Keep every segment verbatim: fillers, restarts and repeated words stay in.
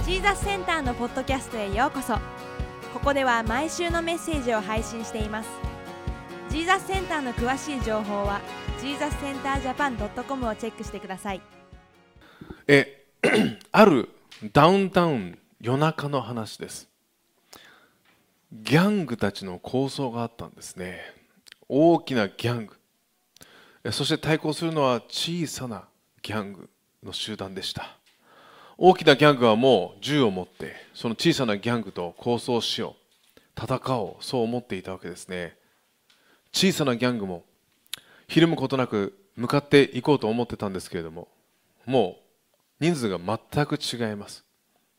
ジーザスセンターのポッドキャストへようこそ。ここでは毎週のメッセージを配信しています。ジーザスセンターの詳しい情報は ジーザスセンタージャパンドットコム をチェックしてください。 えあるダウンタウン夜中の話です。ギャングたちの抗争があったんですね。大きなギャング、そして対抗するのは小さなギャングの集団でした。大きなギャングはもう銃を持ってその小さなギャングと抗争しよう、戦おう、そう思っていたわけですね。小さなギャングもひるむことなく向かっていこうと思ってたんですけれども、もう人数が全く違います。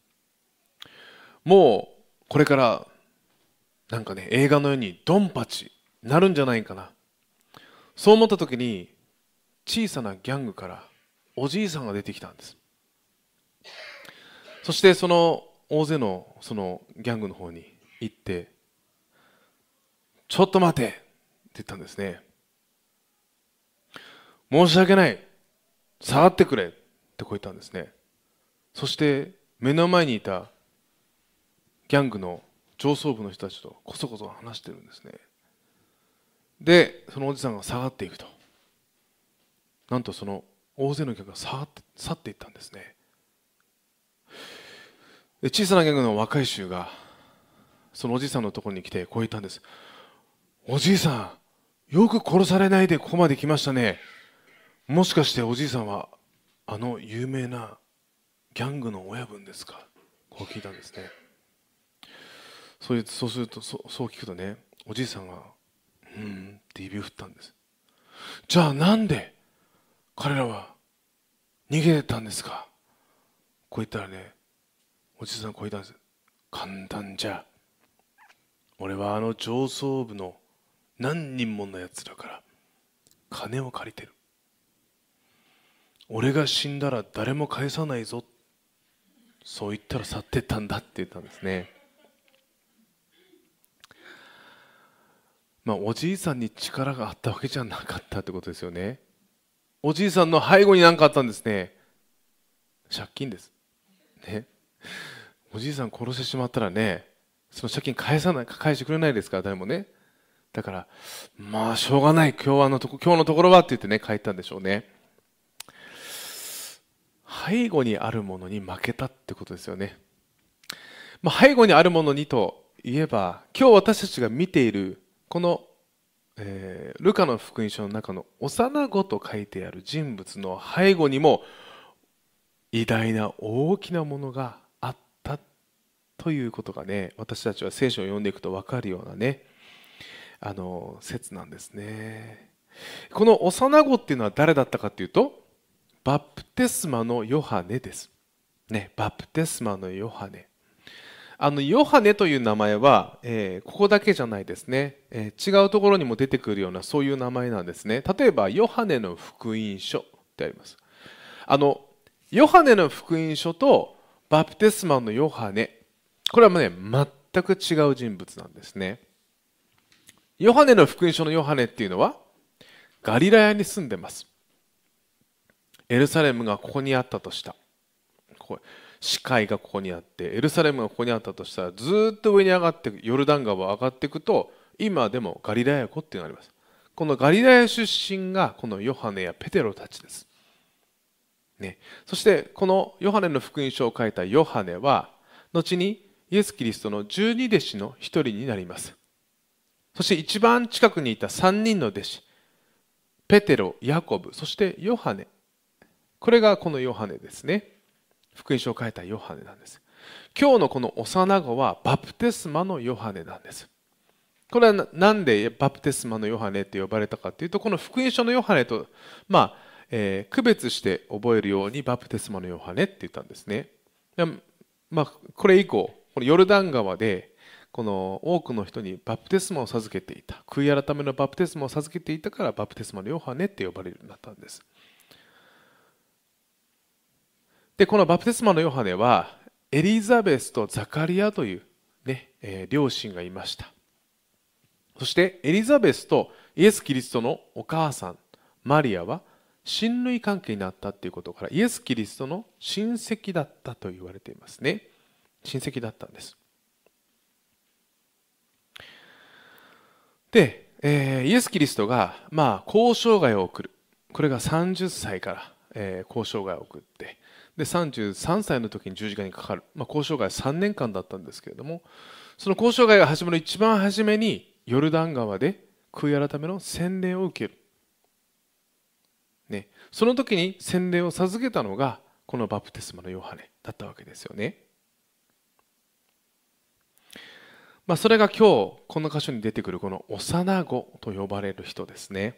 もうこれからなんかね、映画のようにドンパチなるんじゃないかな、そう思った時に小さなギャングからおじいさんが出てきたんです。そしてその大勢のそのギャングの方に行って、ちょっと待てって言ったんですね。申し訳ない、下がってくれってこう言ったんですね。そして目の前にいたギャングの上層部の人たちとこそこそ話してるんですね。でそのおじさんが下がっていくと、なんとその大勢のギャングが下がって去っていったんですね。で小さなギャングの若い衆がそのおじいさんのところに来てこう言ったんです。おじいさん、よく殺されないでここまで来ましたね。もしかしておじいさんはあの有名なギャングの親分ですか。こう聞いたんですね。そういうそうするとそそう聞くとね、おじいさんがうんって指を振ったんです。じゃあなんで彼らは逃げてたんですか。こう言ったらね、おじいさんこう言ったんです。簡単じゃ、俺はあの上層部の何人ものやつらから金を借りてる。俺が死んだら誰も返さないぞ、そう言ったら去ってったんだって言ったんですね。まあおじいさんに力があったわけじゃなかったってことですよね。おじいさんの背後に何かあったんですね。借金ですね。おじいさん殺してしまったらね、その借金返さない、返してくれないですから誰もね。だからまあしょうがない、今日はのとこ今日のところはって言ってね帰ったんでしょうね。背後にあるものに負けたってことですよね。まあ、背後にあるものにといえば、今日私たちが見ているこの、えールカの福音書の中の幼子と書いてある人物の背後にも偉大な大きなものがあったということがね、私たちは聖書を読んでいくと分かるようなね、あの説なんですね。この幼子っていうのは誰だったかというと、バプテスマのヨハネです。ね、バプテスマのヨハネ。あのヨハネという名前は、えーここだけじゃないですね、えー違うところにも出てくるようなそういう名前なんですね。例えばヨハネの福音書ってあります。あのヨハネの福音書とバプテスマのヨハネ、これはね全く違う人物なんですね。ヨハネの福音書のヨハネっていうのはガリラヤに住んでます。エルサレムがここにあったとした、ここ視界がここにあってエルサレムがここにあったとしたら、ずっと上に上がってヨルダン川を上がっていくと今でもガリラヤ湖っていうのがあります。このガリラヤ出身がこのヨハネやペテロたちです、ね、そしてこのヨハネの福音書を書いたヨハネは後にイエス・キリストの十二弟子の一人になります。そして一番近くにいた三人の弟子、ペテロ、ヤコブ、そしてヨハネ、これがこのヨハネですね。福音書を書いたヨハネなんです。今日のこの幼子はバプテスマのヨハネなんです。これはなんでバプテスマのヨハネって呼ばれたかというと、この福音書のヨハネと、まあえー区別して覚えるようにバプテスマのヨハネって言ったんですね。まあ、これ以降このヨルダン川でこの多くの人にバプテスマを授けていた、悔い改めのバプテスマを授けていたからバプテスマのヨハネって呼ばれるようになったんです。でこのバプテスマのヨハネはエリザベスとザカリアという、ねえー両親がいました。そしてエリザベスとイエス・キリストのお母さんマリアは親類関係になったということから、イエス・キリストの親戚だったと言われていますね。 親戚だったんです。で、えーイエス・キリストが、まあ、交渉外を送る。これがさんじゅっさいから、えー交渉外を送って、で、さんじゅうさんさいの時に十字架にかかる。まあ、交渉外さんねんかんだったんですけれども、その交渉外が始まる一番初めに、ヨルダン川で悔い改めの洗礼を受ける。ね、その時に洗礼を授けたのが、このバプテスマのヨハネだったわけですよね。まあ、それが今日この箇所に出てくるこの幼子と呼ばれる人ですね。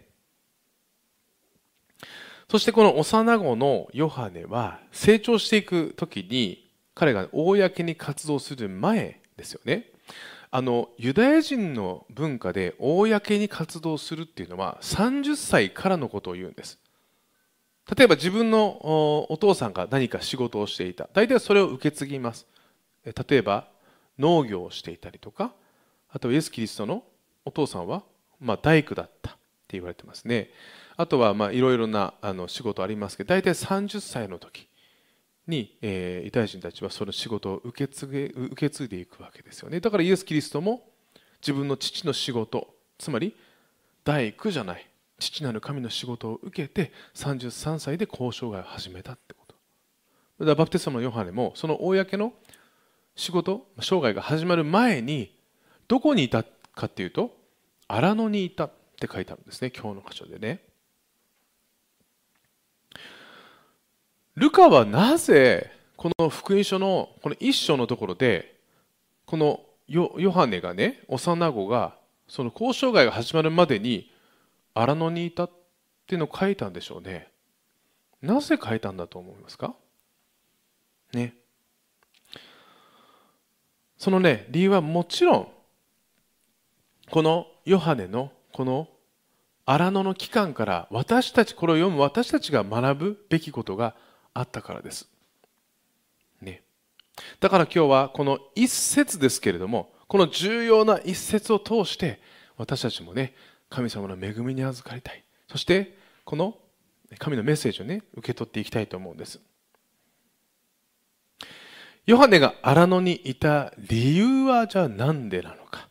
そしてこの幼子のヨハネは成長していくときに、彼が公に活動する前ですよね。あのユダヤ人の文化で公に活動するっていうのはさんじゅっさいからのことを言うんです。例えば自分のお父さんが何か仕事をしていた。大体それを受け継ぎます。例えば農業をしていたりとか、あとはイエス・キリストのお父さんは、まあ、大工だったって言われてますね。あとはまあいろいろなあの仕事ありますけど、大体さんじゅっさいの時に、えーユダヤ人たちはその仕事を受け継げ受け継いでいくわけですよね。だからイエス・キリストも自分の父の仕事、つまり大工じゃない父なる神の仕事を受けてさんじゅうさんさいで交渉外を始めたってこと。だからバプテスマのヨハネもその公の仕事、生涯が始まる前にどこにいたかっていうと、荒野にいたって書いてあるんですね、今日の箇所でね。ルカはなぜこの福音書のこの一章のところで、このヨヨハネがね、幼子がその交渉外が始まるまでに荒野にいたっていうのを書いたんでしょうね。なぜ書いたんだと思いますかね。そのね、理由はもちろん、このヨハネのこの荒野の期間から私たち、これを読む私たちが学ぶべきことがあったからです。ね。だから今日はこの一節ですけれども、この重要な一節を通して私たちもね、神様の恵みに預かりたい。そしてこの神のメッセージをね、受け取っていきたいと思うんです。ヨハネが荒野にいた理由はじゃあ何でなのか。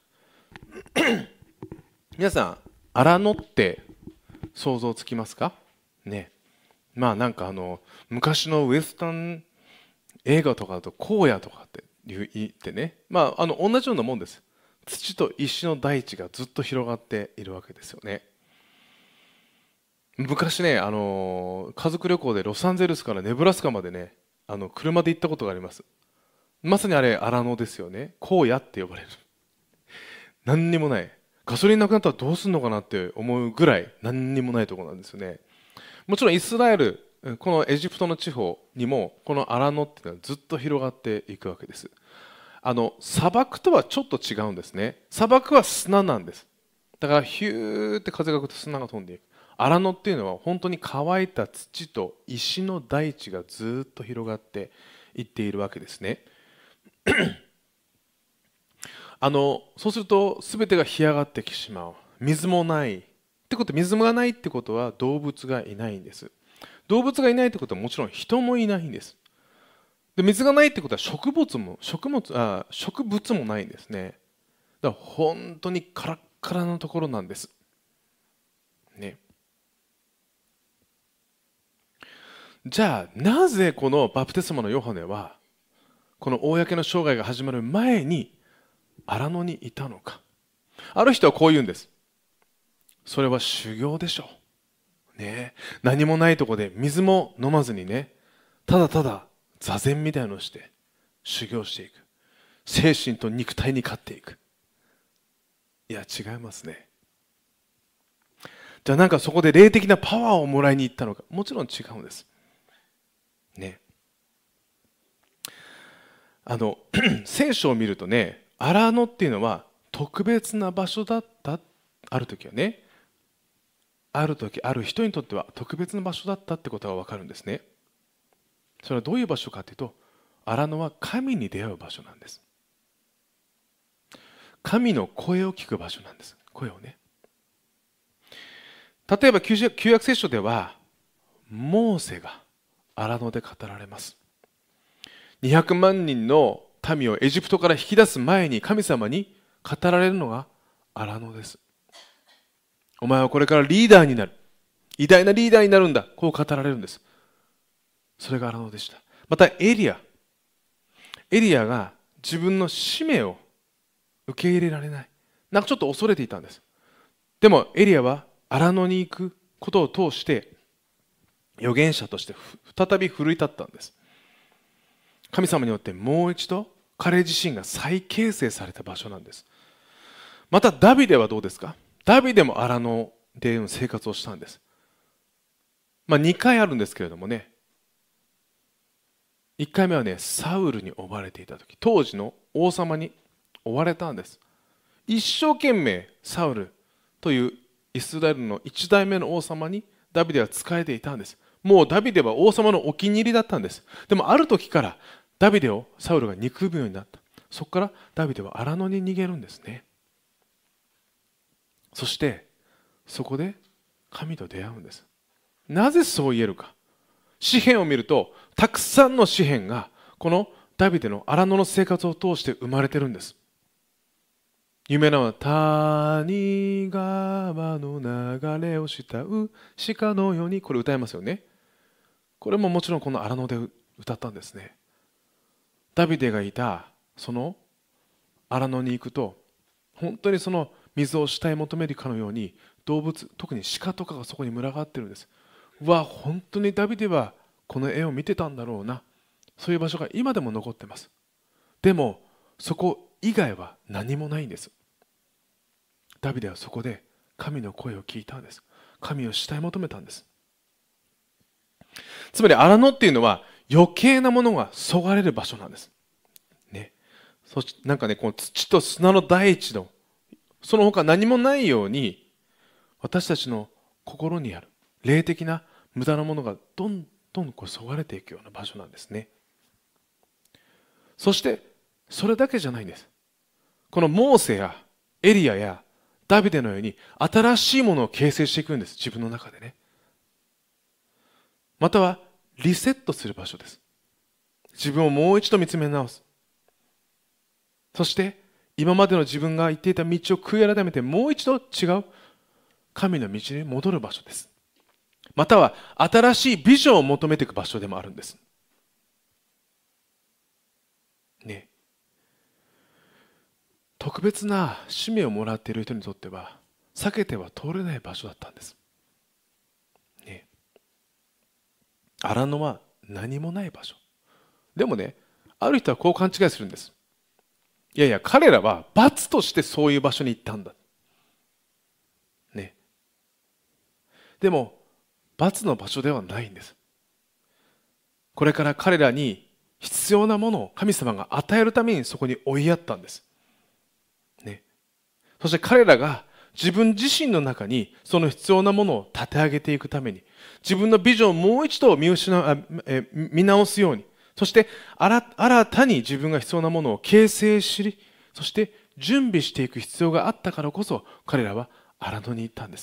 皆さん、荒野って想像つきますかね。まあなんかあの昔のウエスタン映画とかだと荒野とかって言ってね、まああの同じようなもんです。土と石の大地がずっと広がっているわけですよね。昔ね、あの家族旅行でロサンゼルスからネブラスカまでね、あの車で行ったことがあります。まさにあれ荒野ですよね。荒野って呼ばれる。何にもない。ガソリンなくなったらどうするのかなって思うぐらい何にもないところなんですよね。もちろんイスラエル、このエジプトの地方にもこの荒野っていうのはずっと広がっていくわけです。あの砂漠とはちょっと違うんですね。砂漠は砂なんです。だからヒューって風が吹くと砂が飛んでいく。荒野っていうのは本当に乾いた土と石の大地がずっと広がっていっているわけですね。あのそうすると全てが干上がってきてしまう。水もないってこと、水がないってことは動物がいないんです。動物がいないってことはもちろん人もいないんです。で、水がないってことは植物も食物あ植物もないんですね。だから本当にカラッカラのところなんですね。じゃあなぜこのバプテスマのヨハネはこの公の生涯が始まる前に荒野にいたのか。ある人はこう言うんです。それは修行でしょう、ね、何もないところで水も飲まずにね、ただただ座禅みたいなのをして修行していく。精神と肉体に勝っていく。いや違いますね。じゃあなんかそこで霊的なパワーをもらいに行ったのか。もちろん違うんですね。あの聖書を見るとね、荒野っていうのは特別な場所だった。ある時はね、ある時ある人にとっては特別な場所だったってことが分かるんですね。それはどういう場所かというと、荒野は神に出会う場所なんです。神の声を聞く場所なんです。声をね。例えば旧約聖書ではモーセが荒野で語られます。にひゃくまんにんの民をエジプトから引き出す前に神様に語られるのが荒野です。お前はこれからリーダーになる。偉大なリーダーになるんだ。こう語られるんです。それが荒野でした。またエリア。エリアが自分の使命を受け入れられない。なんかちょっと恐れていたんです。でもエリアは荒野に行くことを通して預言者として再び奮い立ったんです。神様によってもう一度彼自身が再形成された場所なんです。またダビデはどうですか？ダビデも荒野での生活をしたんです。まあにかいあるんですけれどもね、いっかいめはね、サウルに追われていた時、当時の王様に追われたんです。一生懸命サウルというイスラエルの一代目の王様にダビデは仕えていたんです。もうダビデは王様のお気に入りだったんです。でもある時からダビデをサウルが憎むようになった。そこからダビデは荒野に逃げるんですね。そしてそこで神と出会うんです。なぜそう言えるか。詩篇を見るとたくさんの詩篇がこのダビデの荒野の生活を通して生まれてるんです。有名なのは谷川の流れを慕う鹿のように、これ歌いますよね。これももちろんこの荒野で歌ったんですね。ダビデがいたその荒野に行くと本当にその水を慕い求めるかのように動物、特に鹿とかがそこに群がってるんです。うわ、本当にダビデはこの絵を見てたんだろうな。そういう場所が今でも残ってます。でもそこ以外は何もないんです。ダビデはそこで神の声を聞いたんです。神を慕い求めたんです。つまり荒野っていうのは余計なものがそがれる場所なんです。ね、そしなんかね、この土と砂の大地のその他何もないように、私たちの心にある霊的な無駄なものがどんどんこうそがれていくような場所なんですね。そしてそれだけじゃないんです。このモーセやエリアやダビデのように新しいものを形成していくんです。自分の中でね。またはリセットする場所です。自分をもう一度見つめ直す。そして今までの自分が行っていた道を悔い改めてもう一度違う神の道に戻る場所です。または新しいビジョンを求めていく場所でもあるんですね。特別な使命をもらっている人にとっては避けては通れない場所だったんですね。荒野は何もない場所でもね、ある人はこう勘違いするんです。いやいや、彼らは罰としてそういう場所に行ったんだね。でも罰の場所ではないんです。これから彼らに必要なものを神様が与えるためにそこに追いやったんですね。そして彼らが自分自身の中にその必要なものを立て上げていくために、自分のビジョンをもう一度見失う、あえ見直すように、そして新新たに自分が必要なものを形成し、そして準備していく必要があったからこそ彼らは荒野に行ったんです。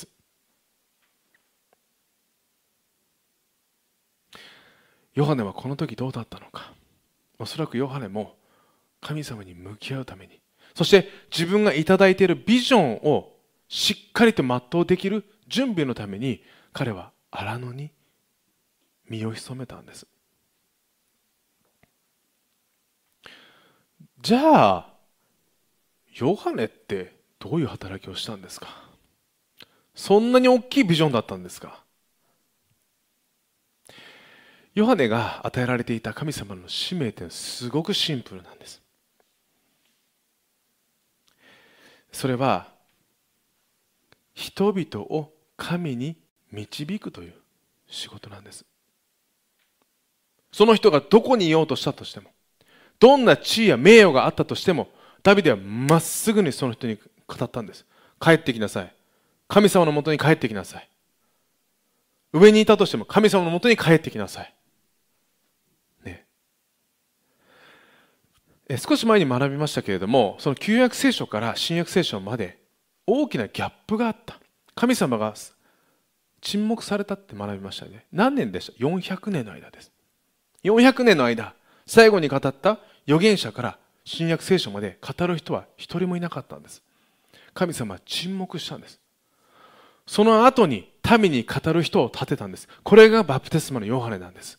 ヨハネはこの時どうだったのか。おそらくヨハネも神様に向き合うために、そして自分がいただいているビジョンをしっかりと全うできる準備のために彼は荒野に身を潜めたんです。じゃあヨハネってどういう働きをしたんですか？そんなに大きいビジョンだったんですか？ヨハネが与えられていた神様の使命ってすごくシンプルなんです。それは人々を神に導くという仕事なんです。その人がどこにいようとしたとしても、どんな地位や名誉があったとしても、ダビデはまっすぐにその人に語ったんです。帰ってきなさい。神様のもとに帰ってきなさい。上にいたとしても神様のもとに帰ってきなさい。ね。え少し前に学びましたけれども、その旧約聖書から新約聖書まで大きなギャップがあった。神様が沈黙されたって学びましたね。何年でした？よんひゃくねんの間です。よんひゃくねんの間、最後に語った預言者から新約聖書まで語る人は一人もいなかったんです。神様は沈黙したんです。その後に民に語る人を立てたんです。これがバプテスマのヨハネなんです。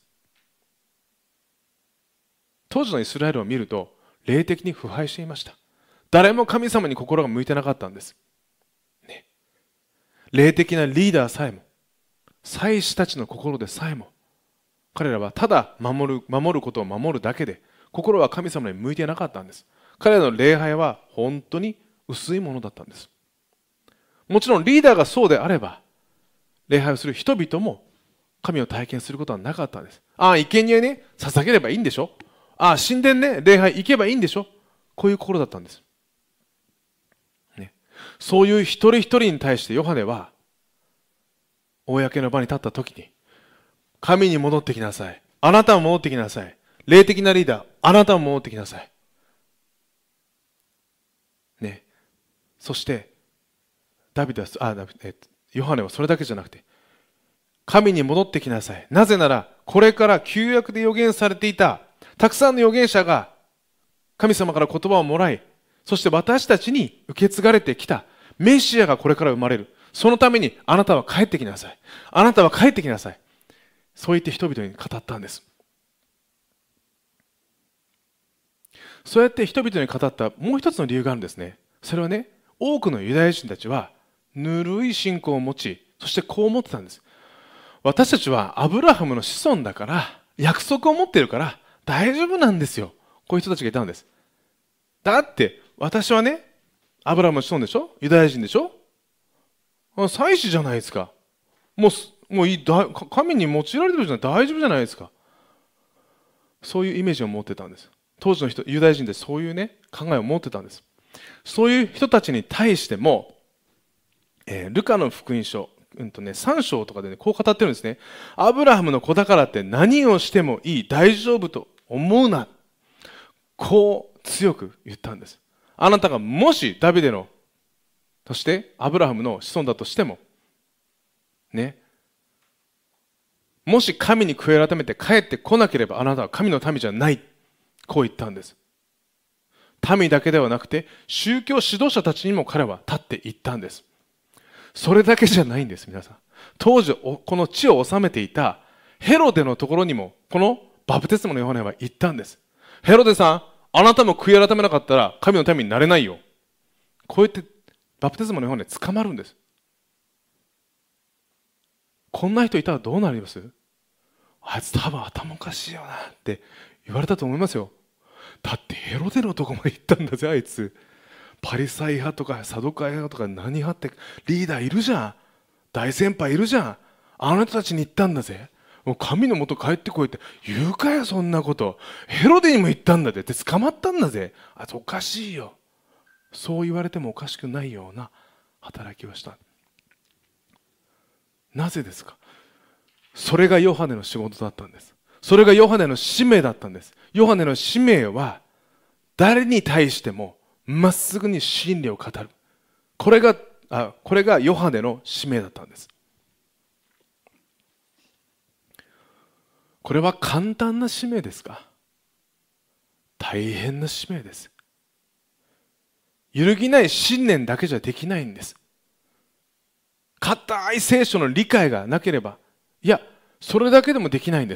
当時のイスラエルを見ると霊的に腐敗していました。誰も神様に心が向いてなかったんです、ね、霊的なリーダーさえも、祭司たちの心でさえも、彼らはただ守る、守ることを守るだけで心は神様に向いてなかったんです。彼らの礼拝は本当に薄いものだったんです。もちろんリーダーがそうであれば礼拝をする人々も神を体験することはなかったんです。ああ、生贄ね、捧げればいいんでしょ。ああ、神殿ね、礼拝行けばいいんでしょ。こういう心だったんです、ね、そういう一人一人に対してヨハネは公の場に立った時に、神に戻ってきなさい、あなたも戻ってきなさい、霊的なリーダーあなたも戻ってきなさい、ね、そしてダビデはあえヨハネはそれだけじゃなくて、神に戻ってきなさい。なぜならこれから旧約で預言されていたたくさんの預言者が神様から言葉をもらい、そして私たちに受け継がれてきたメシアがこれから生まれる。そのためにあなたは帰ってきなさい、あなたは帰ってきなさい、そう言って人々に語ったんです。そうやって人々に語ったもう一つの理由があるんですね。それはね、多くのユダヤ人たちはぬるい信仰を持ち、そしてこう思ってたんです。私たちはアブラハムの子孫だから、約束を持っているから大丈夫なんですよ。こういう人たちがいたんです。だって私はね、アブラハムの子孫でしょ、ユダヤ人でしょ、祭司じゃないですか。もう、もういい、神に用いられてるじゃない、大丈夫じゃないですか。そういうイメージを持ってたんです。当時の人、ユダヤ人でそういうね、考えを持ってたんです。そういう人たちに対しても、えー、ルカの福音書、うんとね、さん章とかで、ね、こう語ってるんですね。アブラハムの子だからって何をしてもいい、大丈夫と思うな。こう強く言ったんです。あなたがもしダビデの、そしてアブラハムの子孫だとしても、ね、もし神に悔い改めて帰ってこなければあなたは神の民じゃない。こう言ったんです。民だけではなくて宗教指導者たちにも彼は立っていったんです。それだけじゃないんです、皆さん。当時この地を治めていたヘロデのところにもこのバプテスマのヨハネは言ったんです。ヘロデさん、あなたも悔い改めなかったら神の民になれないよ。こうやってバプテスマのヨハネ捕まるんです。こんな人いたらどうなります？あいつ多分頭おかしいよなって言われたと思いますよ。だってヘロデのとこまで行ったんだぜ、あいつ。パリサイ派とかサドカイ派とか何派ってリーダーいるじゃん、大先輩いるじゃん、あの人たちに言ったんだぜ。もう神のもと帰ってこいって言うかよ、そんなこと。ヘロデにも言ったんだぜって捕まったんだぜ。あいつおかしいよ。そう言われてもおかしくないような働きをした。なぜですか？それがヨハネの仕事だったんです。それがヨハネの使命だったんです。ヨハネの使命は誰に対してもまっすぐに真理を語る。これが、あ、これがヨハネの使命だったんです。これは簡単な使命ですか？大変な使命です。揺るぎない信念だけじゃできないんです。固い聖書の理解がなければ、いや、それだけでもできないんです。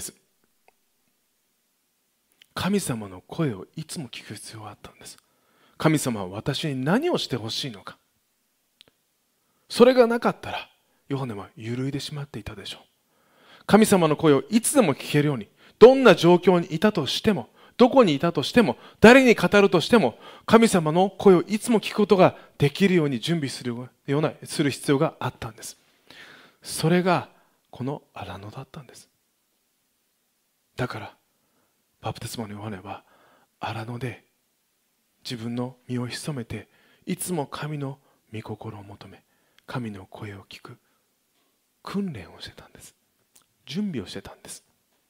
神様の声をいつも聞く必要があったんです。神様は私に何をしてほしいのか。それがなかったらヨハネは揺るいでしまっていたでしょう。神様の声をいつでも聞けるように、どんな状況にいたとしても、どこにいたとしても、誰に語るとしても、神様の声をいつも聞くことができるように準備するようなする必要があったんです。それがこの荒野だったんです。だからバプテスマのヨハネは荒野で自分の身を潜めて、いつも神の御心を求め、神の声を聞く訓練をしてたんです。準備をしてたんです。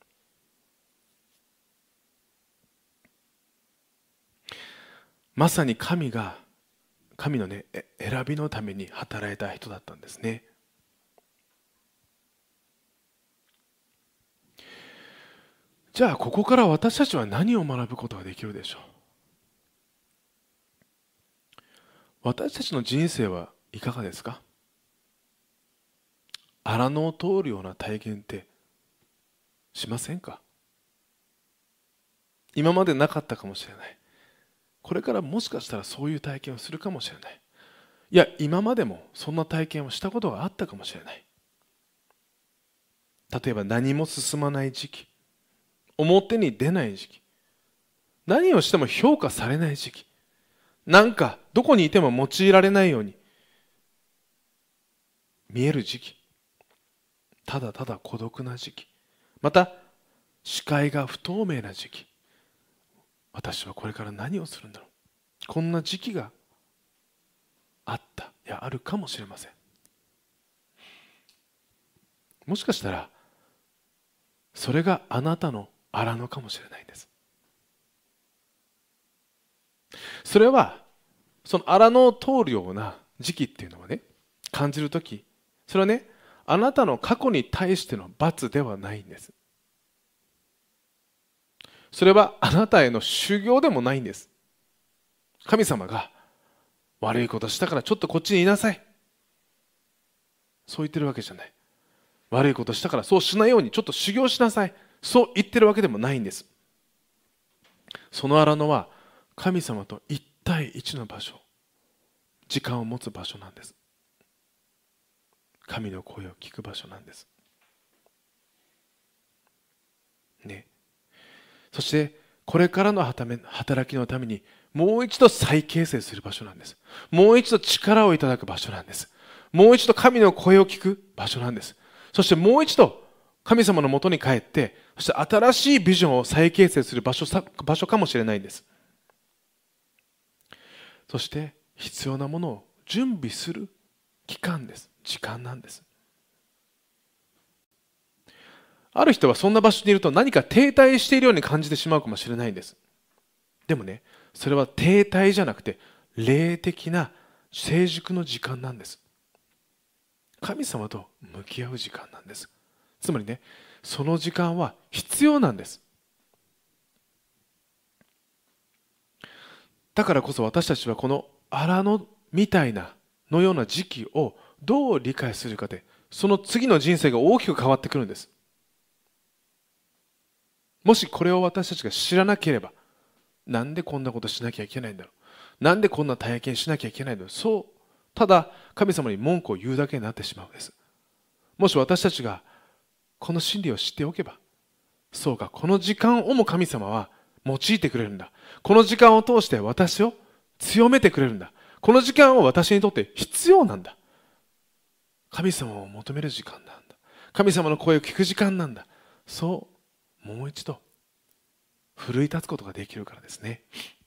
まさに神が神のね、選びのために働いた人だったんですね。じゃあここから私たちは何を学ぶことができるでしょう。 私たちの人生はいかがですか？荒野を通るような体験ってしませんか？今までなかったかもしれない。これからもしかしたらそういう体験をするかもしれない。いや、今までもそんな体験をしたことがあったかもしれない。例えば何も進まない時期、表に出ない時期、何をしても評価されない時期、なんかどこにいても用いられないように見える時期、ただただ孤独な時期、また視界が不透明な時期、私はこれから何をするんだろう、こんな時期があった、いやあるかもしれません。もしかしたらそれがあなたの荒野かもしれないんです。それはその荒野を通るような時期っていうのはね、感じるとき、それはね、あなたの過去に対しての罰ではないんです。それはあなたへの修行でもないんです。神様が悪いことしたからちょっとこっちにいなさい、そう言ってるわけじゃない。悪いことしたからそうしないようにちょっと修行しなさい、そう言ってるわけでもないんです。その荒野は神様と一対一の場所、時間を持つ場所なんです。神の声を聞く場所なんですね。そしてこれからの働きのためにもう一度再形成する場所なんです。もう一度力をいただく場所なんです。もう一度神の声を聞く場所なんです。そしてもう一度神様のもとに帰って、そして新しいビジョンを再形成する場所、場所かもしれないんです。そして必要なものを準備する期間です。時間なんです。ある人はそんな場所にいると何か停滞しているように感じてしまうかもしれないんです。でもね、それは停滞じゃなくて霊的な成熟の時間なんです。神様と向き合う時間なんです。つまりね、その時間は必要なんです。だからこそ私たちはこの荒野みたいなのような時期をどう理解するかで、その次の人生が大きく変わってくるんです。もしこれを私たちが知らなければ、なんでこんなことしなきゃいけないんだろう、なんでこんな体験しなきゃいけないんだろう、そうただ神様に文句を言うだけになってしまうんです。もし私たちがこの真理を知っておけば、そうか、この時間をも神様は用いてくれるんだ、この時間を通して私を強めてくれるんだ、この時間を私にとって必要なんだ、神様を求める時間なんだ、神様の声を聞く時間なんだ、そうもう一度奮い立つことができるからですね。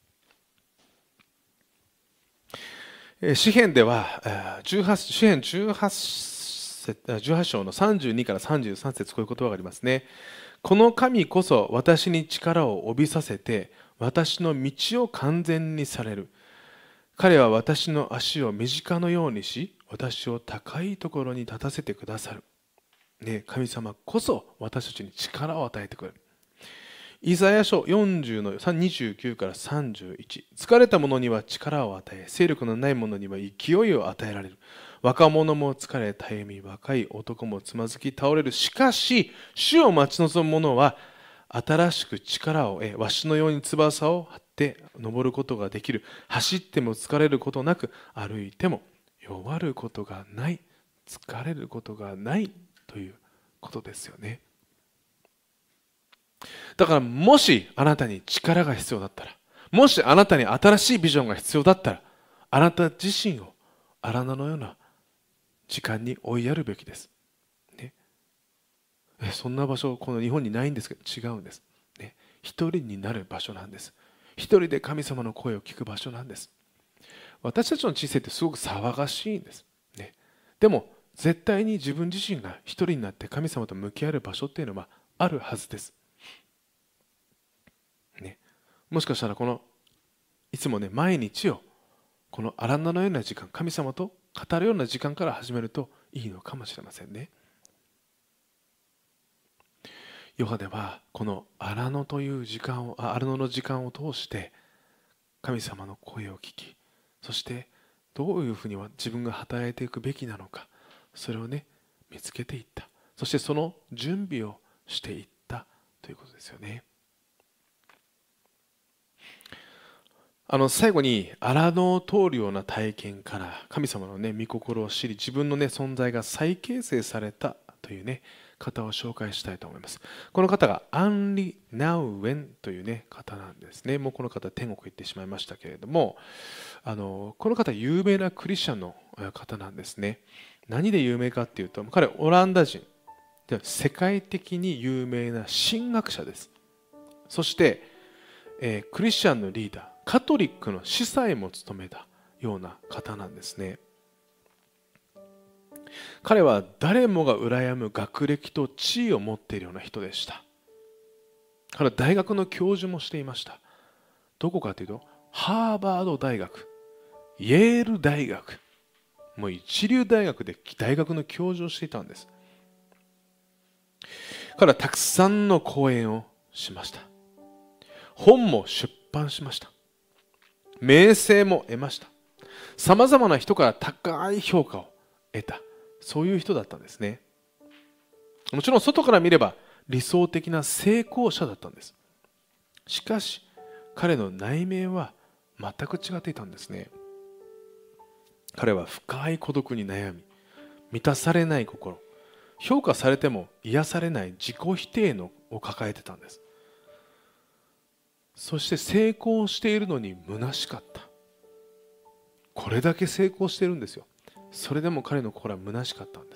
詩編ではじゅうはち詩編じゅうはち章のさんじゅうにからさんじゅうさん節、こういう言葉がありますね。この神こそ私に力を帯びさせて私の道を完全にされる。彼は私の足を身近のようにし、私を高いところに立たせてくださる。ね、神様こそ私たちに力を与えてくれる。イザヤ書よんじゅうのにじゅうきゅうからさんじゅういち、疲れた者には力を与え、勢力のない者には勢いを与えられる。若者も疲れたゆみ、若い男もつまずき倒れる。しかし主を待ち望む者は新しく力を得、わしのように翼を張って登ることができる。走っても疲れることなく、歩いても弱ることがない、疲れることがないということですよね。だからもしあなたに力が必要だったら、もしあなたに新しいビジョンが必要だったら、あなた自身を荒野のような時間に追いやるべきです、ね、えそんな場所この日本にないんですけど、違うんです、ね、一人になる場所なんです。一人で神様の声を聞く場所なんです。私たちの人生ってすごく騒がしいんです、ね、でも絶対に自分自身が一人になって神様と向き合える場所っていうのはあるはずです。ね、もしかしたらこのいつもね、毎日をこの荒野のような時間、神様と語るような時間から始めるといいのかもしれませんね。ヨハではこの荒野という時間を荒野の時間を通して神様の声を聞き、そしてどういうふうには自分が働いていくべきなのか、それをね見つけていった。そしてその準備をしていったということですよね。あの最後に荒野を通るような体験から神様のね御心を知り、自分のね存在が再形成されたというね方を紹介したいと思います。この方がアンリ・ナウェンというね方なんですね。もうこの方天国行ってしまいましたけれども、あのこの方有名なクリスチャンの方なんですね。何で有名かっていうと、彼オランダ人で世界的に有名な神学者です。そして、えークリスチャンのリーダー、カトリックの司祭も務めたような方なんですね。彼は誰もが羨む学歴と地位を持っているような人でした。彼は大学の教授もしていました。どこかというとハーバード大学、イェール大学、もう一流大学で大学の教授をしていたんです。彼はたくさんの講演をしました。本も出版しました。名声も得ました。さまざまな人から高い評価を得た、そういう人だったんですね。もちろん外から見れば理想的な成功者だったんです。しかし彼の内面は全く違っていたんですね。彼は深い孤独に悩み、満たされない心、評価されても癒されない自己否定のを抱えてたんです。そして成功しているのに虚しかった。これだけ成功しているんですよ。それでも彼の心は虚しかったんです。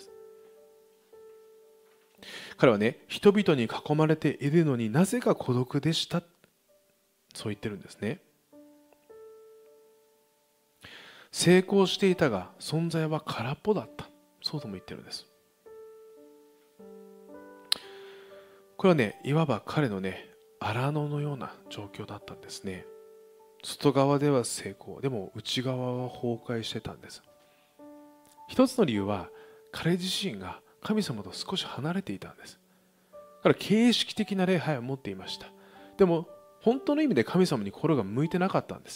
彼はね、人々に囲まれているのになぜか孤独でした、そう言ってるんですね。成功していたが存在は空っぽだった、そうとも言ってるんです。これはね、いわば彼のね荒野のような状況だったんですね。外側では成功、でも内側は崩壊してたんです。一つの理由は彼自身が神様と少し離れていたんです。だから形式的な礼拝を持っていました。でも本当の意味で神様に心が向いてなかったんです、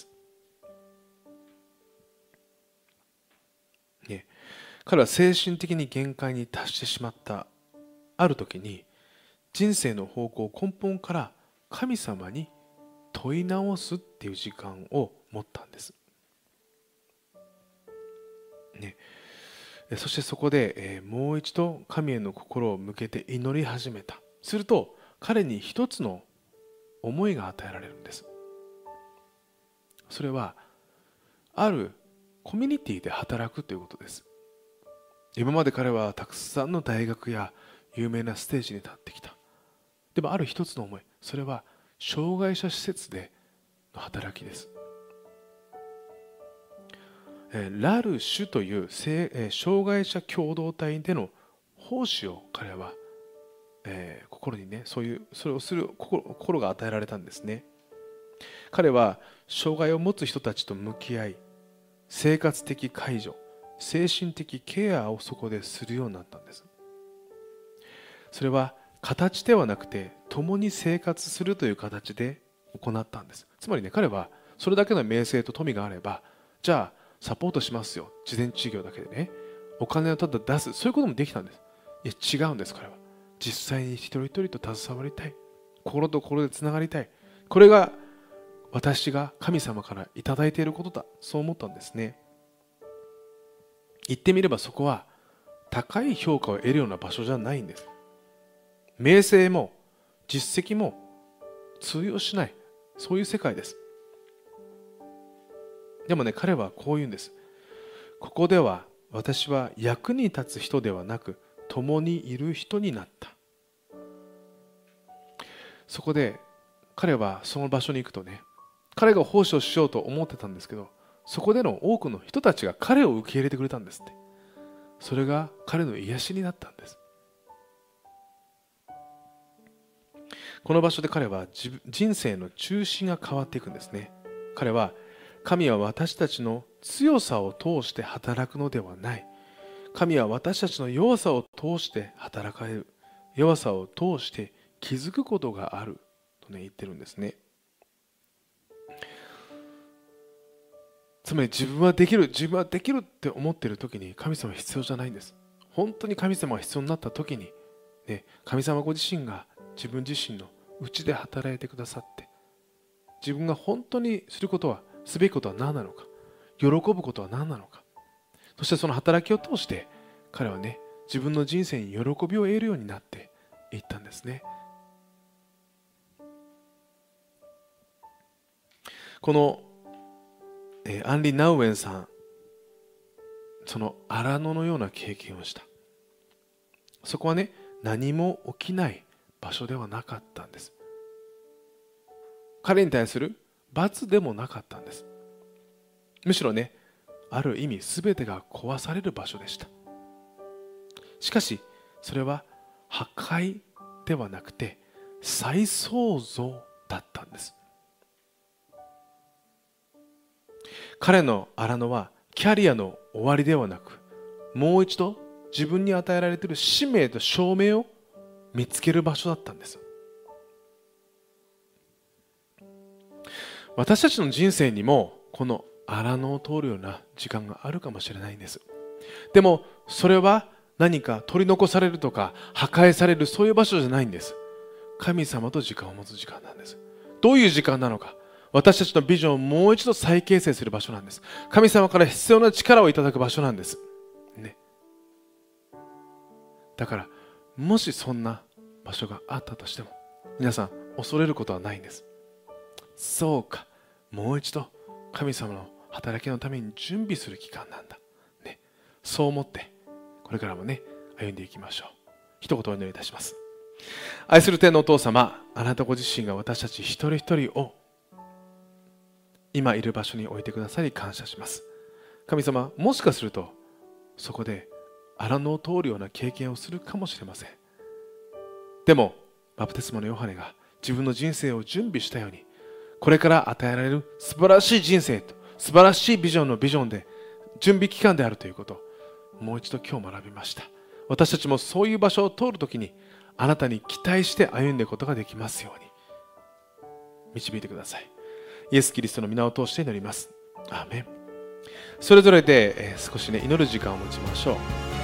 ね、彼は精神的に限界に達してしまったある時に、人生の方向を根本から神様に問い直すっていう時間を持ったんです、ね、そしてそこで、えーもう一度神への心を向けて祈り始めた。すると彼に一つの思いが与えられるんです。それはあるコミュニティで働くということです。今まで彼はたくさんの大学や有名なステージに立ってきた。でもある一つの思い、それは障害者施設での働きです。えーラルシュという性えー障害者共同体での奉仕を彼は、えー心にね、そういうそれをする心心が与えられたんですね。彼は障害を持つ人たちと向き合い、生活的介助、精神的ケアをそこでするようになったんです。それは形ではなくて共に生活するという形で行ったんです。つまりね、彼はそれだけの名声と富があれば、じゃあサポートしますよ、事前事業だけでね、お金をただ出す、そういうこともできたんです。いや違うんです。彼は実際に一人一人と携わりたい、心と心でつながりたい、これが私が神様からいただいていることだ、そう思ったんですね。言ってみればそこは高い評価を得るような場所じゃないんです。名声も実績も通用しない、そういう世界です。でもね、彼はこう言うんです。ここでは私は役に立つ人ではなく共にいる人になった。そこで彼はその場所に行くとね、彼が奉仕をしようと思ってたんですけど、そこでの多くの人たちが彼を受け入れてくれたんですって。それが彼の癒しになったんです。この場所で彼は自分人生の中心が変わっていくんですね。彼は神は私たちの強さを通して働くのではない、神は私たちの弱さを通して働かれる、弱さを通して気づくことがあるとね言ってるんですね。 つまり自分はできる自分はできるって思っている時に神様は必要じゃないんです。本当に神様が必要になった時に、ね、神様ご自身が自分自身の内で働いてくださって、自分が本当にすることはすべきことは何なのか、喜ぶことは何なのか、そしてその働きを通して彼はね、自分の人生に喜びを得るようになっていったんですね。この、えー、アンリ・ナウエンさん、その荒野のような経験をした。そこはね、何も起きない場所ではなかったんです。彼に対する罰でもなかったんです。むしろね、ある意味全てが壊される場所でした。しかしそれは破壊ではなくて再創造だったんです。彼の荒野はキャリアの終わりではなく、もう一度自分に与えられている使命と証明を見つける場所だったんです。私たちの人生にもこの荒野を通るような時間があるかもしれないんです。でもそれは何か取り残されるとか破壊される、そういう場所じゃないんです。神様と時間を持つ時間なんです。どういう時間なのか、私たちのビジョンをもう一度再形成する場所なんです。神様から必要な力をいただく場所なんです、ね、だからもしそんな場所があったとしても、皆さん恐れることはないんです。そうか、もう一度神様の働きのために準備する期間なんだ、ね、そう思ってこれからもね、歩んでいきましょう。一言お祈りいたします。愛する天のお父様、あなたご自身が私たち一人一人を今いる場所に置いてくださり感謝します。神様、もしかするとそこで荒野を通るような経験をするかもしれません。でもバプテスマのヨハネが自分の人生を準備したように、これから与えられる素晴らしい人生と素晴らしいビジョンのビジョンで準備期間であるということをもう一度今日学びました。私たちもそういう場所を通るときにあなたに期待して歩んでいくことができますように導いてください。イエス・キリストの皆を通して祈ります。アーメン。それぞれで少しね、祈る時間を持ちましょう。